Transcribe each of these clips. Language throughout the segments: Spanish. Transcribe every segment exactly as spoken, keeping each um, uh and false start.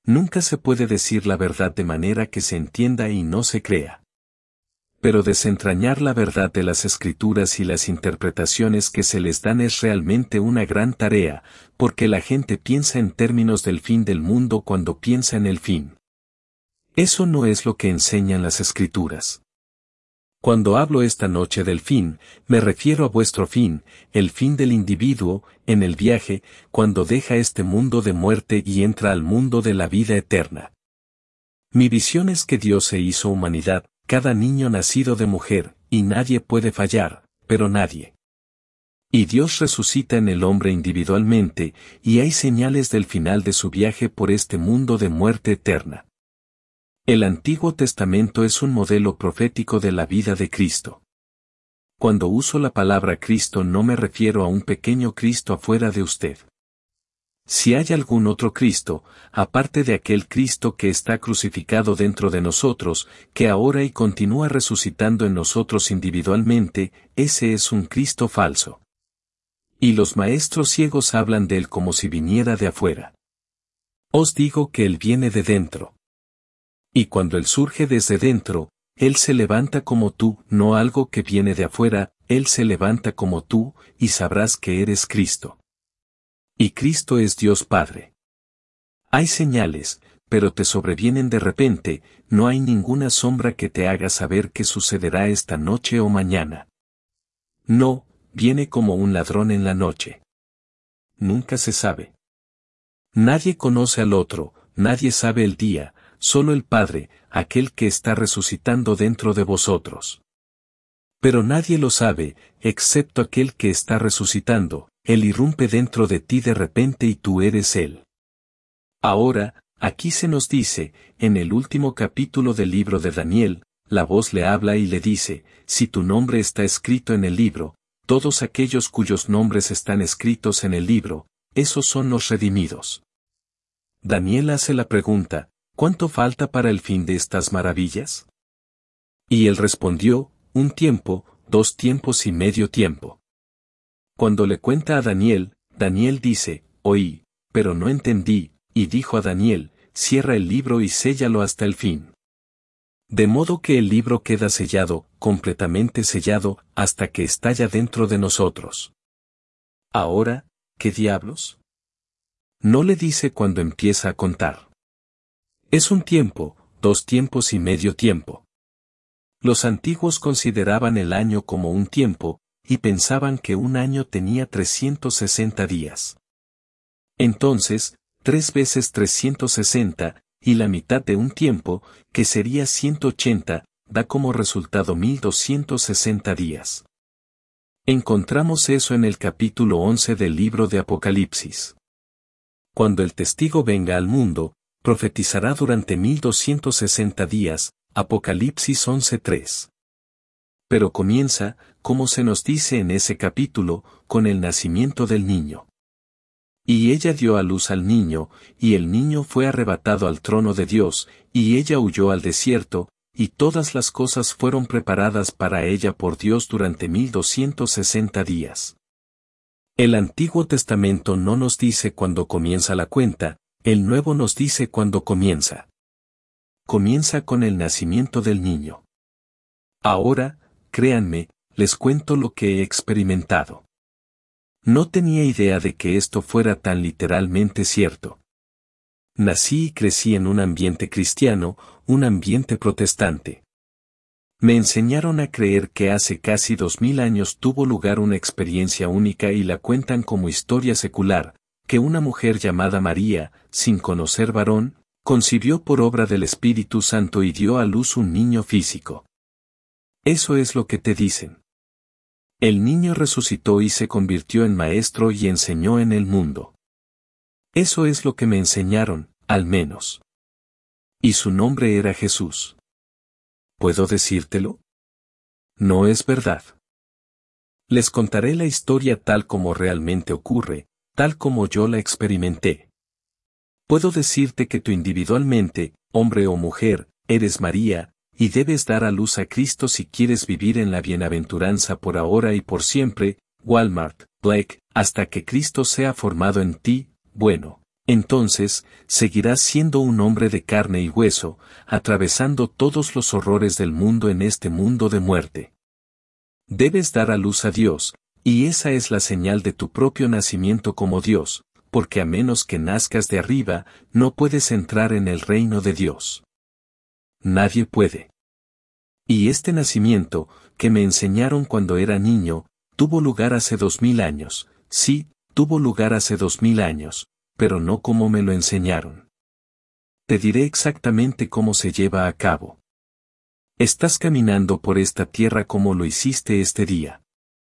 Nunca se puede decir la verdad de manera que se entienda y no se crea. Pero desentrañar la verdad de las Escrituras y las interpretaciones que se les dan es realmente una gran tarea, porque la gente piensa en términos del fin del mundo cuando piensa en el fin. Eso no es lo que enseñan las Escrituras. Cuando hablo esta noche del fin, me refiero a vuestro fin, el fin del individuo, en el viaje, cuando deja este mundo de muerte y entra al mundo de la vida eterna. Mi visión es que Dios se hizo humanidad, cada niño nacido de mujer, y nadie puede fallar, pero nadie. Y Dios resucita en el hombre individualmente, y hay señales del final de su viaje por este mundo de muerte eterna. El Antiguo Testamento es un modelo profético de la vida de Cristo. Cuando uso la palabra Cristo no me refiero a un pequeño Cristo afuera de usted. Si hay algún otro Cristo, aparte de aquel Cristo que está crucificado dentro de nosotros, que ahora y continúa resucitando en nosotros individualmente, ese es un Cristo falso. Y los maestros ciegos hablan de él como si viniera de afuera. Os digo que él viene de dentro. Y cuando él surge desde dentro, él se levanta como tú, no algo que viene de afuera, él se levanta como tú, y sabrás que eres Cristo. Y Cristo es Dios Padre. Hay señales, pero te sobrevienen de repente, no hay ninguna sombra que te haga saber qué sucederá esta noche o mañana. No, viene como un ladrón en la noche. Nunca se sabe. Nadie conoce al otro, nadie sabe el día, solo el Padre, aquel que está resucitando dentro de vosotros. Pero nadie lo sabe, excepto aquel que está resucitando, él irrumpe dentro de ti de repente y tú eres él. Ahora, aquí se nos dice, en el último capítulo del libro de Daniel, la voz le habla y le dice, si tu nombre está escrito en el libro, todos aquellos cuyos nombres están escritos en el libro, esos son los redimidos. Daniel hace la pregunta, ¿cuánto falta para el fin de estas maravillas? Y él respondió, un tiempo, dos tiempos y medio tiempo. Cuando le cuenta a Daniel, Daniel dice, oí, pero no entendí, y dijo a Daniel, cierra el libro y séllalo hasta el fin. De modo que el libro queda sellado, completamente sellado, hasta que estalla dentro de nosotros. Ahora, ¿qué diablos? No le dice cuando empieza a contar. Es un tiempo, dos tiempos y medio tiempo. Los antiguos consideraban el año como un tiempo, y pensaban que un año tenía trescientos sesenta días. Entonces, tres veces trescientos sesenta, y la mitad de un tiempo, que sería ciento ochenta, da como resultado mil doscientos sesenta días. Encontramos eso en el capítulo once del libro de Apocalipsis. Cuando el testigo venga al mundo, profetizará durante mil doscientos sesenta días, Apocalipsis once tres. Pero comienza, como se nos dice en ese capítulo, con el nacimiento del niño. Y ella dio a luz al niño, y el niño fue arrebatado al trono de Dios, y ella huyó al desierto, y todas las cosas fueron preparadas para ella por Dios durante mil doscientos sesenta días. El Antiguo Testamento no nos dice cuándo comienza la cuenta, el Nuevo nos dice cuándo comienza. Comienza con el nacimiento del niño. Ahora, créanme, les cuento lo que he experimentado. No tenía idea de que esto fuera tan literalmente cierto. Nací y crecí en un ambiente cristiano, un ambiente protestante. Me enseñaron a creer que hace casi dos mil años tuvo lugar una experiencia única y la cuentan como historia secular, que una mujer llamada María, sin conocer varón, concibió por obra del Espíritu Santo y dio a luz un niño físico. Eso es lo que te dicen. El niño resucitó y se convirtió en maestro y enseñó en el mundo. Eso es lo que me enseñaron, al menos. Y su nombre era Jesús. ¿Puedo decírtelo? No es verdad. Les contaré la historia tal como realmente ocurre, tal como yo la experimenté. Puedo decirte que tú individualmente, hombre o mujer, eres María, y debes dar a luz a Cristo si quieres vivir en la bienaventuranza por ahora y por siempre, Walmart, Blake, hasta que Cristo sea formado en ti, bueno, Entonces, seguirás siendo un hombre de carne y hueso, atravesando todos los horrores del mundo en este mundo de muerte. Debes dar a luz a Dios, y esa es la señal de tu propio nacimiento como Dios, porque a menos que nazcas de arriba, no puedes entrar en el reino de Dios. Nadie puede. Y este nacimiento, que me enseñaron cuando era niño, tuvo lugar hace dos mil años, sí, tuvo lugar hace dos mil años, pero no como me lo enseñaron. Te diré exactamente cómo se lleva a cabo. Estás caminando por esta tierra como lo hiciste este día.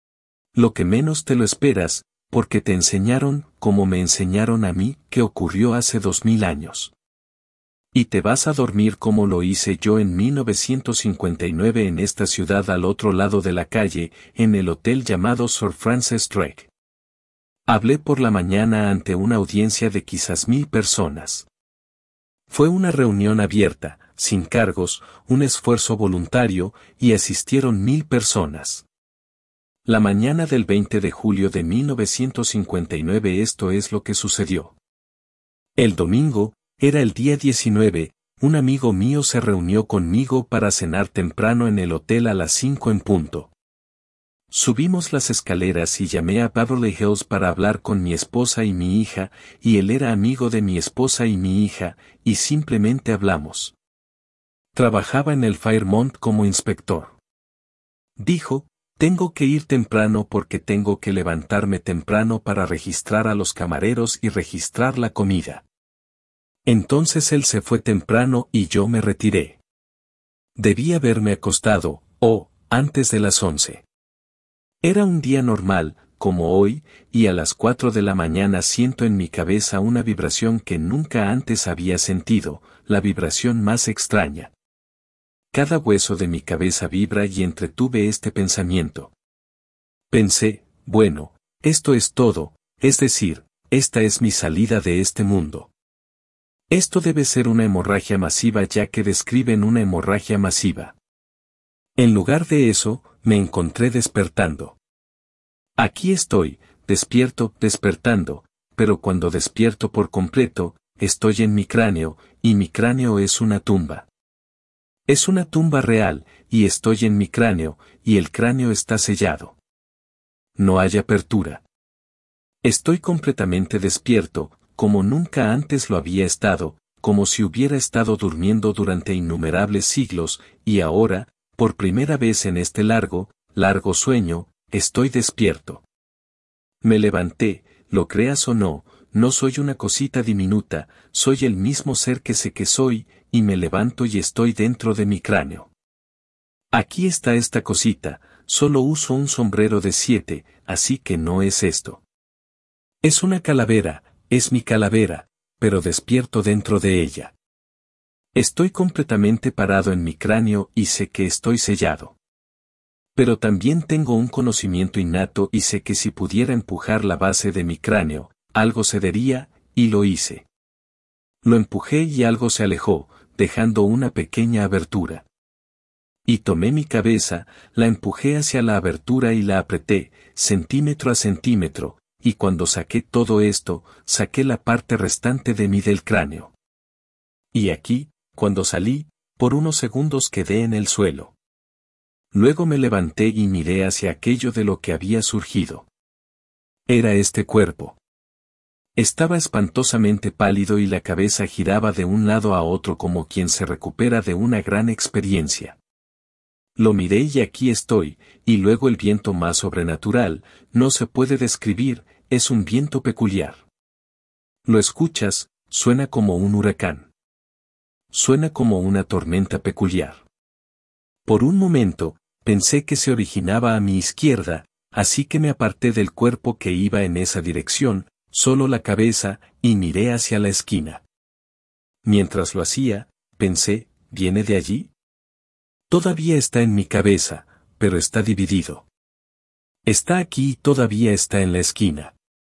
Lo que menos te lo esperas, porque te enseñaron, como me enseñaron a mí, que ocurrió hace dos mil años. Y te vas a dormir como lo hice yo en mil novecientos cincuenta y nueve en esta ciudad al otro lado de la calle, en el hotel llamado Sir Francis Drake. Hablé por la mañana ante una audiencia de quizás mil personas. Fue una reunión abierta, sin cargos, un esfuerzo voluntario, y asistieron mil personas. La mañana del veinte de julio de mil novecientos cincuenta y nueve esto es lo que sucedió. El domingo, era el día diecinueve, un amigo mío se reunió conmigo para cenar temprano en el hotel a las cinco en punto. Subimos las escaleras y llamé a Beverly Hills para hablar con mi esposa y mi hija, y él era amigo de mi esposa y mi hija, y simplemente hablamos. Trabajaba en el Fairmont como inspector. Dijo, tengo que ir temprano porque tengo que levantarme temprano para registrar a los camareros y registrar la comida. Entonces él se fue temprano y yo me retiré. Debí haberme acostado, oh, antes de las once. Era un día normal, como hoy, y a las cuatro de la mañana siento en mi cabeza una vibración que nunca antes había sentido, la vibración más extraña. Cada hueso de mi cabeza vibra y entretuve este pensamiento. Pensé, bueno, esto es todo, es decir, esta es mi salida de este mundo. Esto debe ser una hemorragia masiva ya que describen una hemorragia masiva. En lugar de eso, me encontré despertando. Aquí estoy, despierto, despertando, pero cuando despierto por completo, estoy en mi cráneo, y mi cráneo es una tumba. Es una tumba real, y estoy en mi cráneo, y el cráneo está sellado. No hay apertura. Estoy completamente despierto, como nunca antes lo había estado, como si hubiera estado durmiendo durante innumerables siglos, y ahora, por primera vez en este largo, largo sueño, estoy despierto. Me levanté, lo creas o no, no soy una cosita diminuta, soy el mismo ser que sé que soy, y me levanto y estoy dentro de mi cráneo. Aquí está esta cosita, solo uso un sombrero de siete, así que no es esto. Es una calavera, es mi calavera, pero despierto dentro de ella. Estoy completamente parado en mi cráneo y sé que estoy sellado. Pero también tengo un conocimiento innato y sé que si pudiera empujar la base de mi cráneo, algo cedería, y lo hice. Lo empujé y algo se alejó, dejando una pequeña abertura. Y tomé mi cabeza, la empujé hacia la abertura y la apreté, centímetro a centímetro, y cuando saqué todo esto, saqué la parte restante de mí del cráneo. Y aquí, cuando salí, por unos segundos quedé en el suelo. Luego me levanté y miré hacia aquello de lo que había surgido. Era este cuerpo. Estaba espantosamente pálido y la cabeza giraba de un lado a otro como quien se recupera de una gran experiencia. Lo miré y aquí estoy, y luego el viento más sobrenatural, no se puede describir, es un viento peculiar. Lo escuchas, suena como un huracán. Suena como una tormenta peculiar. Por un momento, pensé que se originaba a mi izquierda, así que me aparté del cuerpo que iba en esa dirección, solo la cabeza, y miré hacia la esquina. Mientras lo hacía, pensé, ¿viene de allí? Todavía está en mi cabeza, pero está dividido. Está aquí y todavía está en la esquina.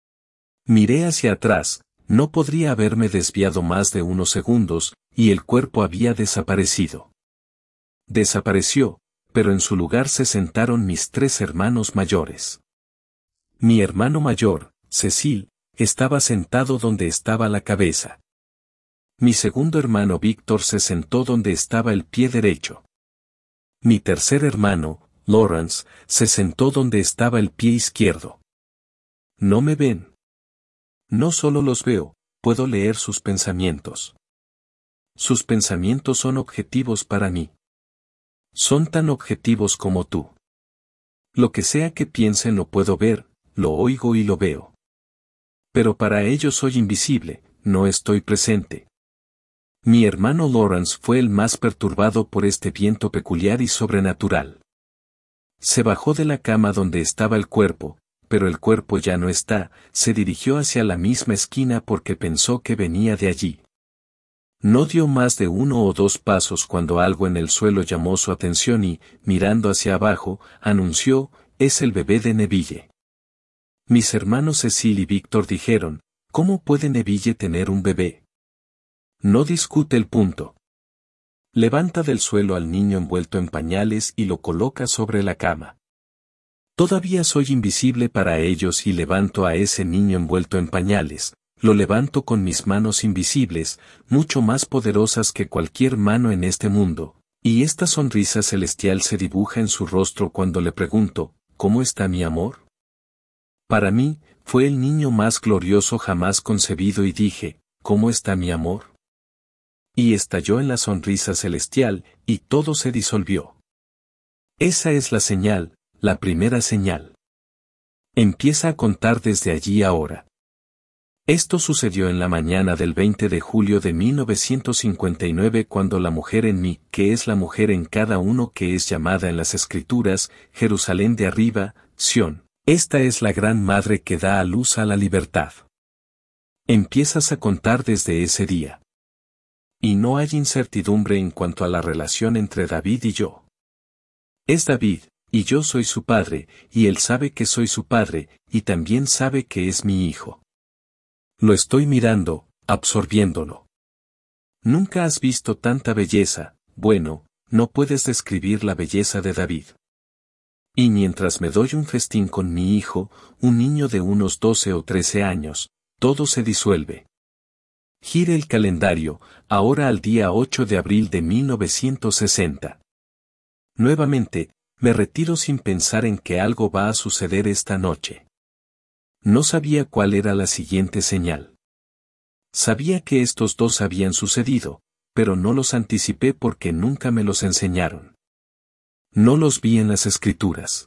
Miré hacia atrás, no podría haberme desviado más de unos segundos, y el cuerpo había desaparecido. Desapareció, pero en su lugar se sentaron mis tres hermanos mayores. Mi hermano mayor, Cecil, Estaba sentado donde estaba la cabeza. Mi segundo hermano Víctor se sentó donde estaba el pie derecho. Mi tercer hermano, Lawrence, se sentó donde estaba el pie izquierdo. ¿No me ven? No solo los veo, puedo leer sus pensamientos. Sus pensamientos son objetivos para mí. Son tan objetivos como tú. Lo que sea que piensen lo puedo ver, lo oigo y lo veo. Pero para ellos soy invisible, no estoy presente. Mi hermano Lawrence fue el más perturbado por este viento peculiar y sobrenatural. Se bajó de la cama donde estaba el cuerpo, pero el cuerpo ya no está, se dirigió hacia la misma esquina porque pensó que venía de allí. No dio más de uno o dos pasos cuando algo en el suelo llamó su atención y, mirando hacia abajo, anunció, «Es el bebé de Neville». Mis hermanos Cecil y Víctor dijeron, «¿Cómo puede Neville tener un bebé?». No discute el punto. Levanta del suelo al niño envuelto en pañales y lo coloca sobre la cama. Todavía soy invisible para ellos y levanto a ese niño envuelto en pañales, lo levanto con mis manos invisibles, mucho más poderosas que cualquier mano en este mundo, y esta sonrisa celestial se dibuja en su rostro cuando le pregunto, ¿cómo está mi amor? Para mí, fue el niño más glorioso jamás concebido y dije, ¿cómo está mi amor? Y estalló en la sonrisa celestial, y todo se disolvió. Esa es la señal, la primera señal. Empieza a contar desde allí ahora. Esto sucedió en la mañana del veinte de julio de mil novecientos cincuenta y nueve cuando la mujer en mí, que es la mujer en cada uno que es llamada en las Escrituras, Jerusalén de arriba, Sión, esta es la gran madre que da a luz a la libertad. Empiezas a contar desde ese día. Y no hay incertidumbre en cuanto a la relación entre David y yo. Es David, y yo soy su padre, y él sabe que soy su padre, y también sabe que es mi hijo. Lo estoy mirando, absorbiéndolo. Nunca has visto tanta belleza, bueno, no puedes describir la belleza de David. Y mientras me doy un festín con mi hijo, un niño de unos doce o trece años, todo se disuelve. Gire el calendario, ahora al día ocho de abril de mil novecientos sesenta. Nuevamente, me retiro sin pensar en que algo va a suceder esta noche. No sabía cuál era la siguiente señal. Sabía que estos dos habían sucedido, pero no los anticipé porque nunca me los enseñaron. No los vi en las Escrituras.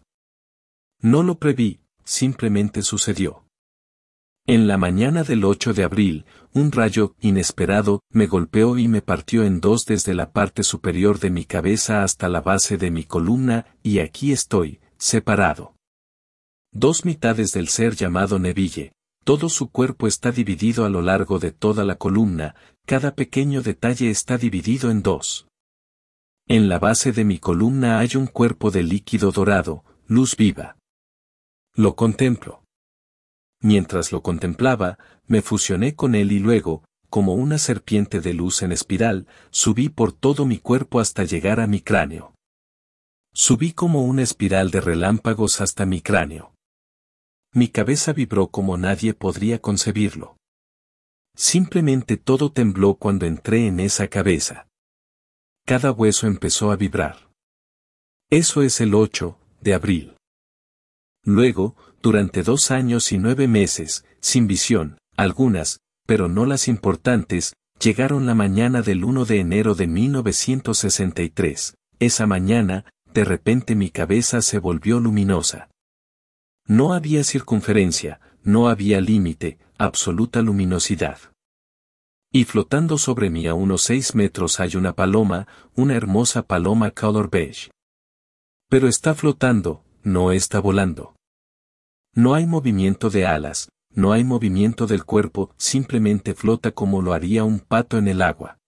No lo preví, simplemente sucedió. En la mañana del ocho de abril, un rayo inesperado me golpeó y me partió en dos desde la parte superior de mi cabeza hasta la base de mi columna, y aquí estoy, separado. Dos mitades del ser llamado Neville, todo su cuerpo está dividido a lo largo de toda la columna, cada pequeño detalle está dividido en dos. En la base de mi columna hay un cuerpo de líquido dorado, luz viva. Lo contemplo. Mientras lo contemplaba, me fusioné con él y luego, como una serpiente de luz en espiral, subí por todo mi cuerpo hasta llegar a mi cráneo. Subí como una espiral de relámpagos hasta mi cráneo. Mi cabeza vibró como nadie podría concebirlo. Simplemente todo tembló cuando entré en esa cabeza. Cada hueso empezó a vibrar. Eso es el ocho de abril. Luego, durante dos años y nueve meses, sin visión, algunas, pero no las importantes, llegaron la mañana del uno de enero de mil novecientos sesenta y tres. Esa mañana, de repente mi cabeza se volvió luminosa. No había circunferencia, no había límite, absoluta luminosidad. Y flotando sobre mí a unos seis metros hay una paloma, una hermosa paloma color beige. Pero está flotando, no está volando. No hay movimiento de alas, no hay movimiento del cuerpo, simplemente flota como lo haría un pato en el agua.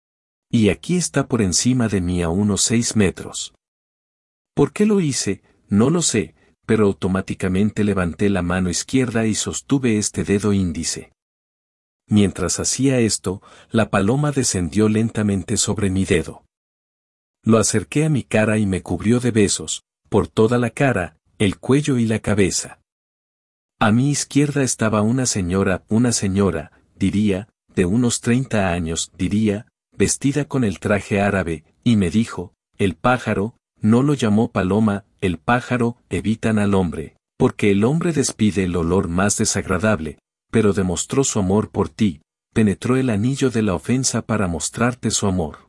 Y aquí está por encima de mí a unos seis metros. ¿Por qué lo hice? No lo sé, pero automáticamente levanté la mano izquierda y sostuve este dedo índice. Mientras hacía esto, la paloma descendió lentamente sobre mi dedo. Lo acerqué a mi cara y me cubrió de besos, por toda la cara, el cuello y la cabeza. A mi izquierda estaba una señora, una señora, diría, de unos treinta años, diría, vestida con el traje árabe, y me dijo, el pájaro, no lo llamó paloma, el pájaro, evitan al hombre, porque el hombre despide el olor más desagradable, pero demostró su amor por ti, penetró el anillo de la ofensa para mostrarte su amor.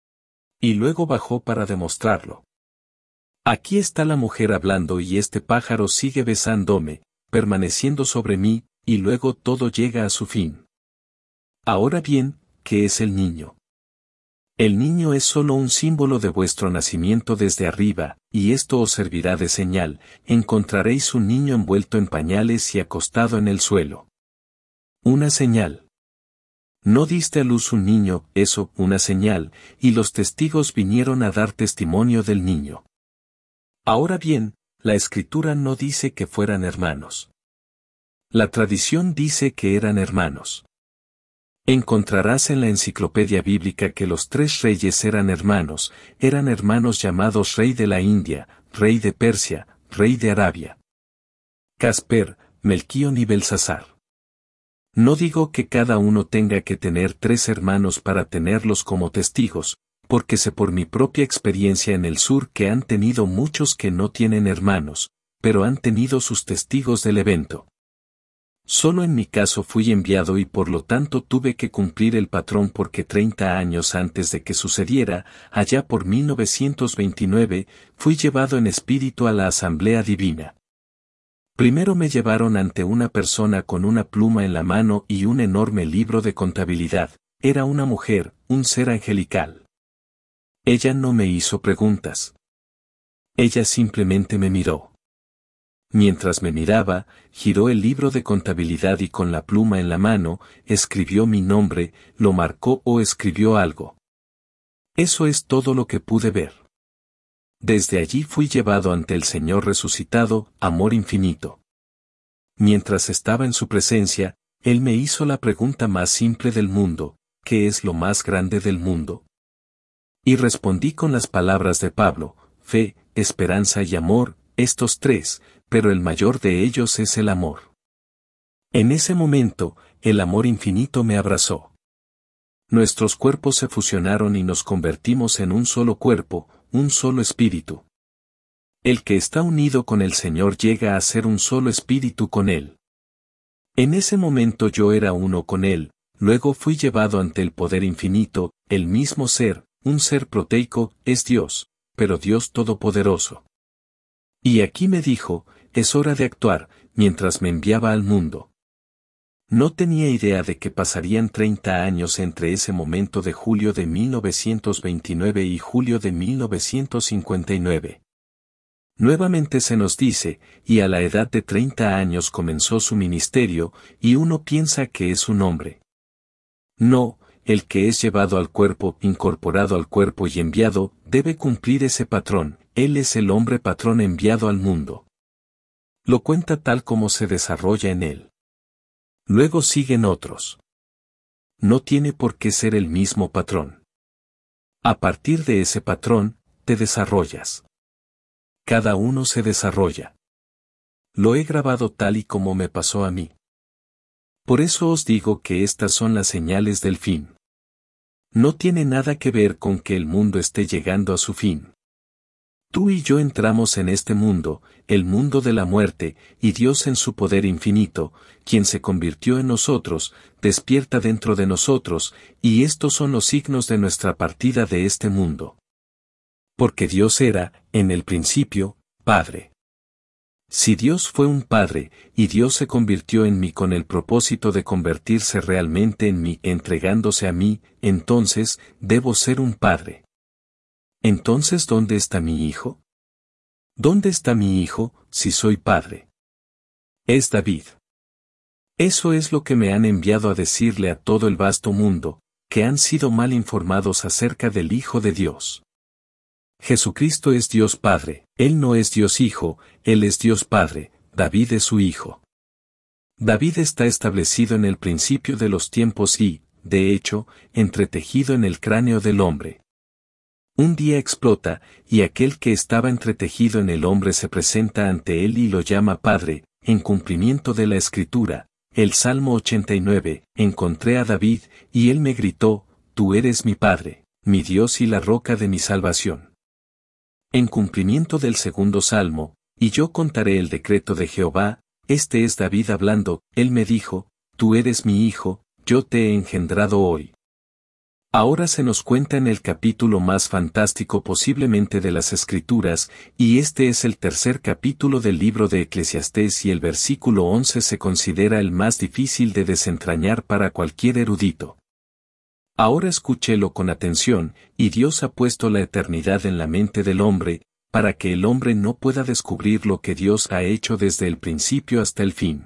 Y luego bajó para demostrarlo. Aquí está la mujer hablando y este pájaro sigue besándome, permaneciendo sobre mí, y luego todo llega a su fin. Ahora bien, ¿qué es el niño? El niño es solo un símbolo de vuestro nacimiento desde arriba, y esto os servirá de señal, encontraréis un niño envuelto en pañales y acostado en el suelo. Una señal. No diste a luz un niño, eso, una señal, y los testigos vinieron a dar testimonio del niño. Ahora bien, la Escritura no dice que fueran hermanos. La tradición dice que eran hermanos. Encontrarás en la enciclopedia bíblica que los tres reyes eran hermanos, eran hermanos llamados rey de la India, rey de Persia, rey de Arabia. Casper, Melquión y Belsasar. No digo que cada uno tenga que tener tres hermanos para tenerlos como testigos, porque sé por mi propia experiencia en el sur que han tenido muchos que no tienen hermanos, pero han tenido sus testigos del evento. Solo en mi caso fui enviado y por lo tanto tuve que cumplir el patrón porque treinta años antes de que sucediera, allá por mil novecientos veintinueve, fui llevado en espíritu a la Asamblea Divina. Primero me llevaron ante una persona con una pluma en la mano y un enorme libro de contabilidad, era una mujer, un ser angelical. Ella no me hizo preguntas. Ella simplemente me miró. Mientras me miraba, giró el libro de contabilidad y con la pluma en la mano, escribió mi nombre, lo marcó o escribió algo. Eso es todo lo que pude ver. Desde allí fui llevado ante el Señor resucitado, amor infinito. Mientras estaba en su presencia, Él me hizo la pregunta más simple del mundo, ¿qué es lo más grande del mundo? Y respondí con las palabras de Pablo, fe, esperanza y amor, estos tres, pero el mayor de ellos es el amor. En ese momento, el amor infinito me abrazó. Nuestros cuerpos se fusionaron y nos convertimos en un solo cuerpo, un solo espíritu. El que está unido con el Señor llega a ser un solo espíritu con Él. En ese momento yo era uno con Él, luego fui llevado ante el poder infinito, el mismo ser, un ser proteico, es Dios, pero Dios todopoderoso. Y aquí me dijo, es hora de actuar, mientras me enviaba al mundo. No tenía idea de que pasarían treinta años entre ese momento de julio de mil novecientos veintinueve y julio de mil novecientos cincuenta y nueve. Nuevamente se nos dice, y a la edad de treinta años comenzó su ministerio, y uno piensa que es un hombre. No, el que es llevado al cuerpo, incorporado al cuerpo y enviado, debe cumplir ese patrón, él es el hombre patrón enviado al mundo. Lo cuenta tal como se desarrolla en él. Luego siguen otros. No tiene por qué ser el mismo patrón. A partir de ese patrón, te desarrollas. Cada uno se desarrolla. Lo he grabado tal y como me pasó a mí. Por eso os digo que estas son las señales del fin. No tiene nada que ver con que el mundo esté llegando a su fin. Tú y yo entramos en este mundo, el mundo de la muerte, y Dios en su poder infinito, quien se convirtió en nosotros, despierta dentro de nosotros, y estos son los signos de nuestra partida de este mundo. Porque Dios era, en el principio, Padre. Si Dios fue un Padre, y Dios se convirtió en mí con el propósito de convertirse realmente en mí, entregándose a mí, entonces, debo ser un Padre. Entonces, ¿dónde está mi hijo? ¿Dónde está mi hijo, si soy padre? Es David. Eso es lo que me han enviado a decirle a todo el vasto mundo, que han sido mal informados acerca del Hijo de Dios. Jesucristo es Dios Padre, Él no es Dios Hijo, Él es Dios Padre, David es su hijo. David está establecido en el principio de los tiempos y, de hecho, entretejido en el cráneo del hombre. Un día explota, y aquel que estaba entretejido en el hombre se presenta ante él y lo llama Padre, en cumplimiento de la Escritura, el Salmo ochenta y nueve, encontré a David, y él me gritó, tú eres mi Padre, mi Dios y la roca de mi salvación. En cumplimiento del segundo Salmo, y yo contaré el decreto de Jehová, este es David hablando, él me dijo, tú eres mi hijo, yo te he engendrado hoy. Ahora se nos cuenta en el capítulo más fantástico posiblemente de las Escrituras, y este es el tercer capítulo del libro de Eclesiastés y el versículo once se considera el más difícil de desentrañar para cualquier erudito. Ahora escúchelo con atención, y Dios ha puesto la eternidad en la mente del hombre, para que el hombre no pueda descubrir lo que Dios ha hecho desde el principio hasta el fin.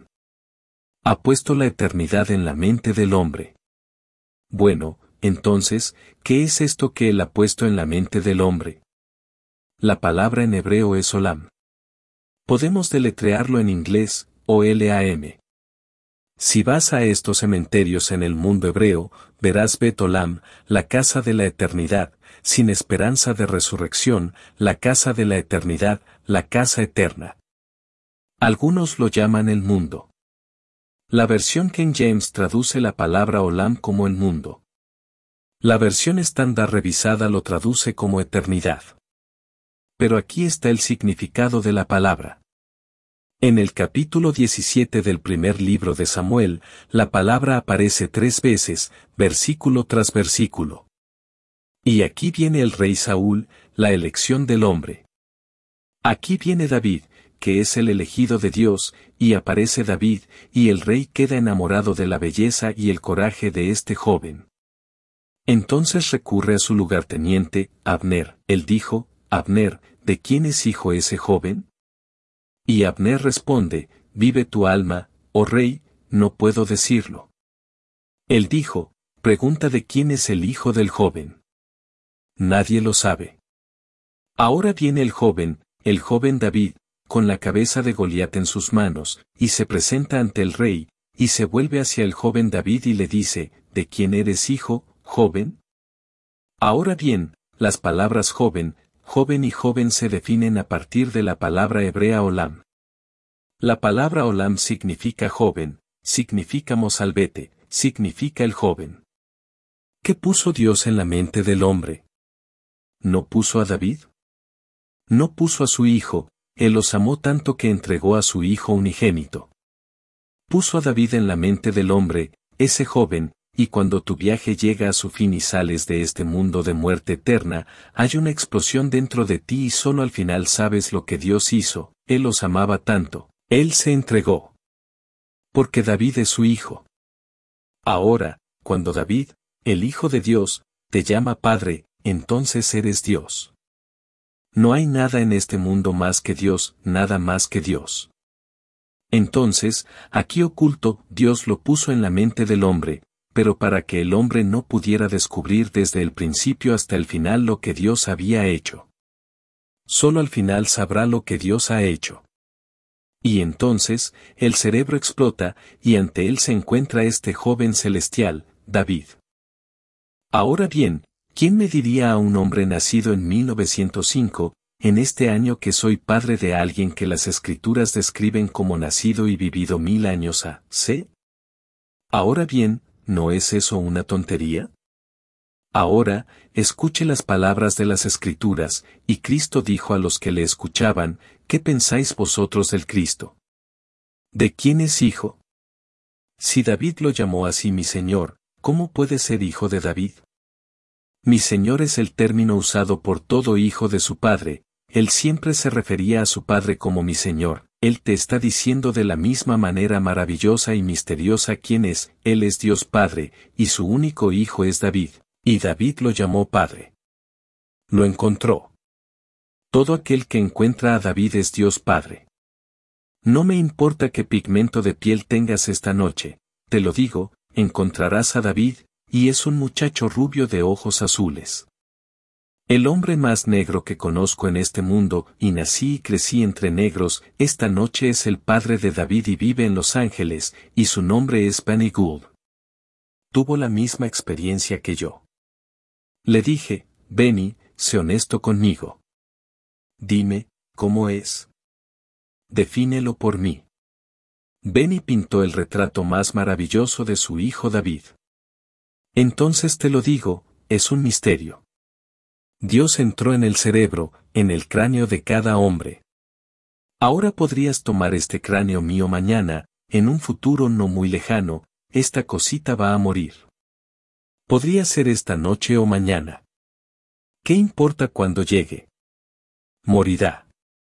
Ha puesto la eternidad en la mente del hombre. Bueno, entonces, ¿qué es esto que Él ha puesto en la mente del hombre? La palabra en hebreo es olam. Podemos deletrearlo en inglés, O L A M. Si vas a estos cementerios en el mundo hebreo, verás Bet Olam, la casa de la eternidad, sin esperanza de resurrección, la casa de la eternidad, la casa eterna. Algunos lo llaman el mundo. La versión King James traduce la palabra Olam como el mundo. La versión estándar revisada lo traduce como eternidad. Pero aquí está el significado de la palabra. En el capítulo diecisiete del primer libro de Samuel, la palabra aparece tres veces, versículo tras versículo. Y aquí viene el rey Saúl, la elección del hombre. Aquí viene David, que es el elegido de Dios, y aparece David, y el rey queda enamorado de la belleza y el coraje de este joven. Entonces recurre a su lugarteniente, Abner. Él dijo, Abner, ¿de quién es hijo ese joven? Y Abner responde, vive tu alma, oh rey, no puedo decirlo. Él dijo, pregunta de quién es el hijo del joven. Nadie lo sabe. Ahora viene el joven, el joven David, con la cabeza de Goliat en sus manos, y se presenta ante el rey, y se vuelve hacia el joven David y le dice, ¿de quién eres hijo, joven? Ahora bien, las palabras joven, joven y joven se definen a partir de la palabra hebrea olam. La palabra olam significa joven, significa mozalbete, significa el joven. ¿Qué puso Dios en la mente del hombre? ¿No puso a David? No puso a su hijo, Él los amó tanto que entregó a su hijo unigénito. Puso a David en la mente del hombre, ese joven, y cuando tu viaje llega a su fin y sales de este mundo de muerte eterna, hay una explosión dentro de ti y solo al final sabes lo que Dios hizo, Él los amaba tanto, Él se entregó. Porque David es su hijo. Ahora, cuando David, el Hijo de Dios, te llama Padre, entonces eres Dios. No hay nada en este mundo más que Dios, nada más que Dios. Entonces, aquí oculto, Dios lo puso en la mente del hombre, pero para que el hombre no pudiera descubrir desde el principio hasta el final lo que Dios había hecho. Solo al final sabrá lo que Dios ha hecho. Y entonces, el cerebro explota, y ante él se encuentra este joven celestial, David. Ahora bien, ¿quién me diría a un hombre nacido en mil novecientos cinco, en este año que soy padre de alguien que las Escrituras describen como nacido y vivido mil años a, ¿sí? Ahora bien, ¿no es eso una tontería? Ahora, escuche las palabras de las Escrituras, y Cristo dijo a los que le escuchaban, ¿qué pensáis vosotros del Cristo? ¿De quién es hijo? Si David lo llamó así mi Señor, ¿cómo puede ser hijo de David? Mi Señor es el término usado por todo hijo de su padre, él siempre se refería a su padre como mi Señor. Él te está diciendo de la misma manera maravillosa y misteriosa quién es, Él es Dios Padre, y su único hijo es David, y David lo llamó Padre. Lo encontró. Todo aquel que encuentra a David es Dios Padre. No me importa qué pigmento de piel tengas esta noche, te lo digo, encontrarás a David, y es un muchacho rubio de ojos azules. El hombre más negro que conozco en este mundo, y nací y crecí entre negros, esta noche es el padre de David y vive en Los Ángeles, y su nombre es Benny Gould. Tuvo la misma experiencia que yo. Le dije, Benny, sé honesto conmigo. Dime, ¿cómo es? Defínelo por mí. Beni pintó el retrato más maravilloso de su hijo David. Entonces te lo digo, es un misterio. Dios entró en el cerebro, en el cráneo de cada hombre. Ahora podrías tomar este cráneo mío mañana, en un futuro no muy lejano, esta cosita va a morir. Podría ser esta noche o mañana. ¿Qué importa cuando llegue? Morirá.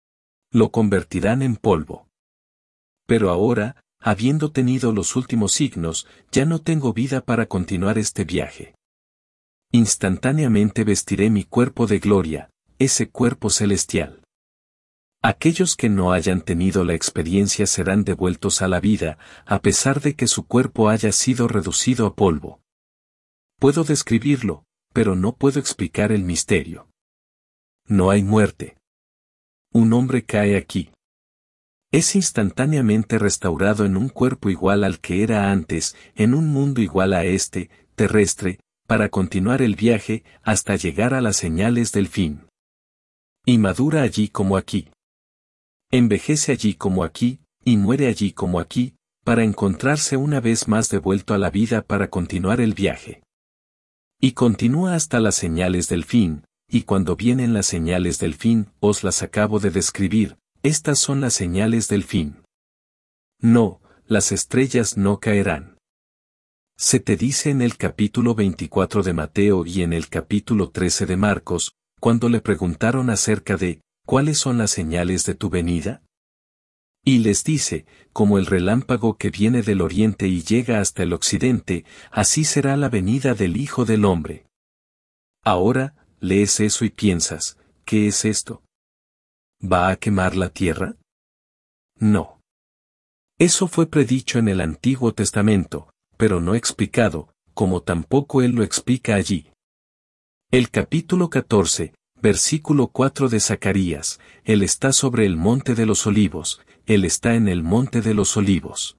Lo convertirán en polvo. Pero ahora, habiendo tenido los últimos signos, ya no tengo vida para continuar este viaje. Instantáneamente vestiré mi cuerpo de gloria, ese cuerpo celestial. Aquellos que no hayan tenido la experiencia serán devueltos a la vida, a pesar de que su cuerpo haya sido reducido a polvo. Puedo describirlo, pero no puedo explicar el misterio. No hay muerte. Un hombre cae aquí. Es instantáneamente restaurado en un cuerpo igual al que era antes, en un mundo igual a este, terrestre, para continuar el viaje hasta llegar a las señales del fin. Y madura allí como aquí. Envejece allí como aquí, y muere allí como aquí, para encontrarse una vez más devuelto a la vida para continuar el viaje. Y continúa hasta las señales del fin, y cuando vienen las señales del fin, os las acabo de describir, estas son las señales del fin. No, las estrellas no caerán. Se te dice en el capítulo veinticuatro de Mateo y en el capítulo trece de Marcos, cuando le preguntaron acerca de, ¿cuáles son las señales de tu venida? Y les dice, como el relámpago que viene del oriente y llega hasta el occidente, así será la venida del Hijo del Hombre. Ahora, lees eso y piensas, ¿qué es esto? ¿Va a quemar la tierra? No. Eso fue predicho en el Antiguo Testamento, pero no explicado, como tampoco él lo explica allí. El capítulo catorce, versículo cuatro de Zacarías, él está sobre el monte de los olivos, él está en el monte de los olivos.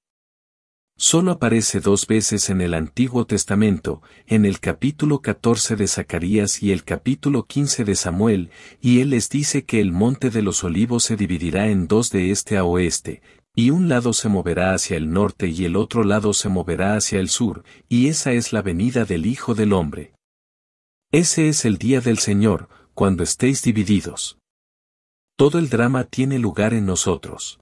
Solo aparece dos veces en el Antiguo Testamento, en el capítulo catorce de Zacarías y el capítulo quince de Samuel, y él les dice que el monte de los olivos se dividirá en dos de este a oeste, y un lado se moverá hacia el norte y el otro lado se moverá hacia el sur, y esa es la venida del Hijo del Hombre. Ese es el día del Señor, cuando estéis divididos. Todo el drama tiene lugar en nosotros.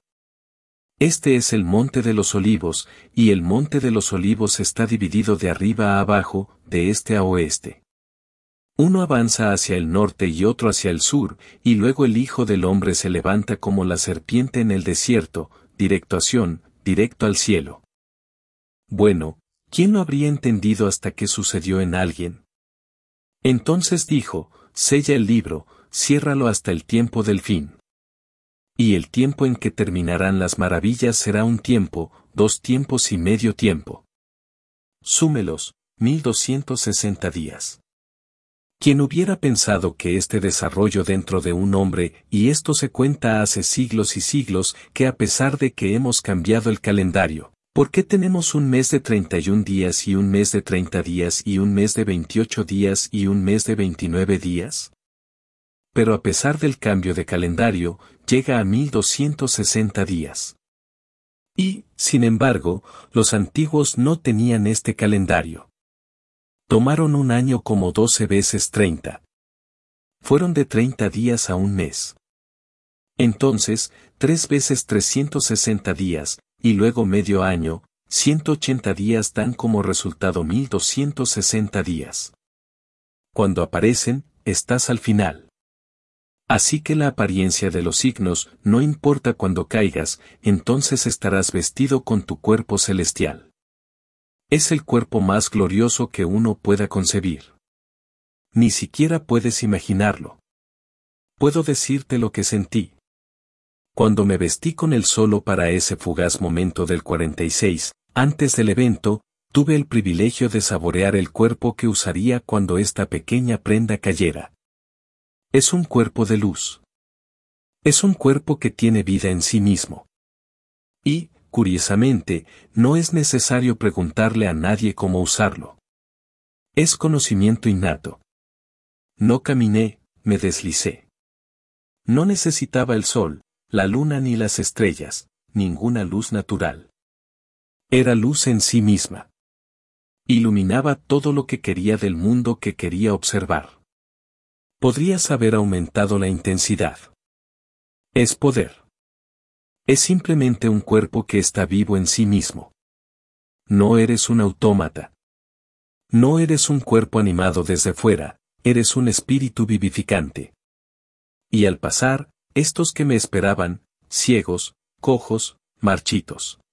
Este es el monte de los olivos, y el monte de los olivos está dividido de arriba a abajo, de este a oeste. Uno avanza hacia el norte y otro hacia el sur, y luego el Hijo del Hombre se levanta como la serpiente en el desierto, directo a Sión, directo al cielo. Bueno, ¿quién lo habría entendido hasta que sucedió en alguien? Entonces dijo, sella el libro, ciérralo hasta el tiempo del fin. Y el tiempo en que terminarán las maravillas será un tiempo, dos tiempos y medio tiempo. Súmelos, mil doscientos sesenta días. Quien hubiera pensado que este desarrollo dentro de un hombre, y esto se cuenta hace siglos y siglos, que a pesar de que hemos cambiado el calendario, ¿por qué tenemos un mes de treinta y un días y un mes de treinta días y un mes de veintiocho días y un mes de veintinueve días? Pero a pesar del cambio de calendario, llega a mil doscientos sesenta días. Y, sin embargo, los antiguos no tenían este calendario. Tomaron un año como doce veces treinta. Fueron de treinta días a un mes. Entonces, tres veces trescientos sesenta días, y luego medio año, ciento ochenta días dan como resultado mil doscientos sesenta días. Cuando aparecen, estás al final. Así que la apariencia de los signos no importa cuando caigas, entonces estarás vestido con tu cuerpo celestial. Es el cuerpo más glorioso que uno pueda concebir. Ni siquiera puedes imaginarlo. Puedo decirte lo que sentí. Cuando me vestí con el solo para ese fugaz momento del cuarenta y seis, antes del evento, tuve el privilegio de saborear el cuerpo que usaría cuando esta pequeña prenda cayera. Es un cuerpo de luz. Es un cuerpo que tiene vida en sí mismo. Y, curiosamente, no es necesario preguntarle a nadie cómo usarlo. Es conocimiento innato. No caminé, me deslicé. No necesitaba el sol, la luna ni las estrellas, ninguna luz natural. Era luz en sí misma. Iluminaba todo lo que quería del mundo que quería observar. Podrías haber aumentado la intensidad. Es poder. Es simplemente un cuerpo que está vivo en sí mismo. No eres un autómata. No eres un cuerpo animado desde fuera, eres un espíritu vivificante. Y al pasar, estos que me esperaban, ciegos, cojos, marchitos.